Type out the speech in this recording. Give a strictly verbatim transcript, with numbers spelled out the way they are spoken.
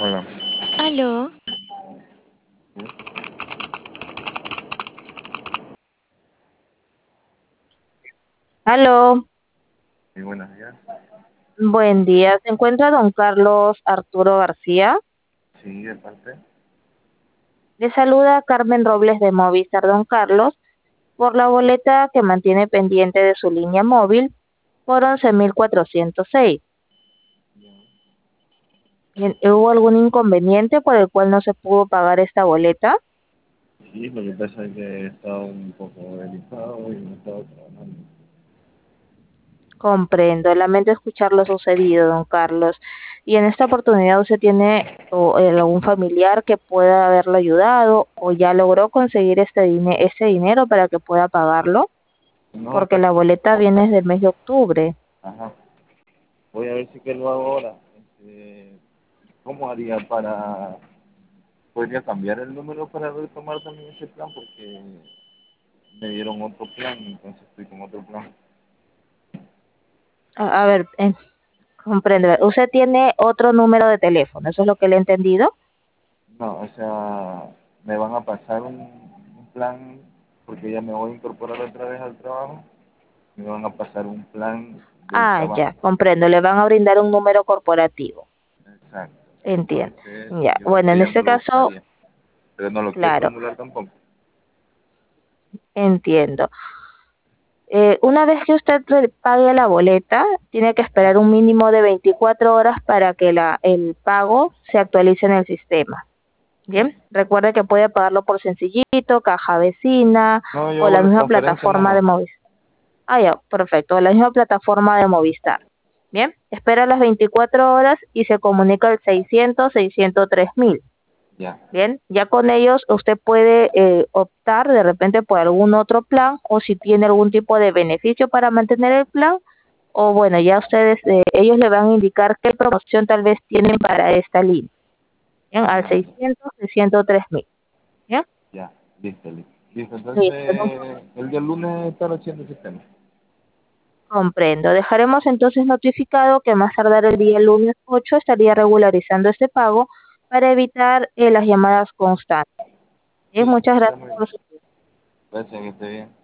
Hola. Aló, ¿Sí? Aló, Sí, buenos días. buen día. ¿Se encuentra don Carlos Arturo García? Sí, de parte. Le saluda Carmen Robles de Movistar, don Carlos, por la boleta que mantiene pendiente de su línea móvil por once mil cuatrocientos seis. Ya. Bien, ¿hubo algún inconveniente por el cual no se pudo pagar esta boleta? Sí, lo que pasa es que he estado un poco delicado y no he estado trabajando. Comprendo, lamento escuchar lo sucedido, don Carlos. Y en esta oportunidad usted tiene o, eh, algún familiar que pueda haberlo ayudado o ya logró conseguir este, dine ese dinero para que pueda pagarlo, No, porque pues, la boleta viene desde el mes de octubre. ajá. Voy a ver si que lo hago ahora. Este, ¿cómo haría para... Podría cambiar el número para retomar también ese plan porque me dieron otro plan, entonces estoy con otro plan. A, a ver, eh, comprendo. Usted tiene otro número de teléfono, ¿eso es lo que le he entendido? No, o sea, me van a pasar un, un plan porque ya me voy a incorporar otra vez al trabajo. Me van a pasar un plan del Ah, trabajo. ya, comprendo. Le van a brindar un número corporativo. Exacto. Entiendo. Entonces, Ya, yo bueno, eso en ya no este lo caso, usaría. Pero no lo quiero claro, anular tampoco. entiendo. Eh, una vez que usted re- pague la boleta, tiene que esperar un mínimo de veinticuatro horas para que la, el pago se actualice en el sistema. Ya. Bien, recuerde que puede pagarlo por Sencillito, Caja Vecina No, yo o hago la la misma transferencia plataforma de nomás. Movistar. Ah, ya, perfecto, la misma plataforma de Movistar. Bien, espera las veinticuatro horas y se comunica al seiscientos, seiscientos tres mil. Ya. Bien, ya con ellos usted puede eh, optar de repente por algún otro plan o si tiene algún tipo de beneficio para mantener el plan o bueno, ya ustedes, eh, ellos le van a indicar qué promoción tal vez tienen para esta línea. Bien, al Ya, ya. seiscientos, seiscientos tres mil. Bien, Ya. Listo, listo. Listo, listo, no entonces el día lunes está haciendo el sistema. comprendo. Dejaremos entonces notificado que más tardar el día lunes ocho estaría regularizando este pago para evitar eh, las llamadas constantes. Bien, Sí, muchas está gracias muy bien. por su tiempo. Gracias, que esté bien.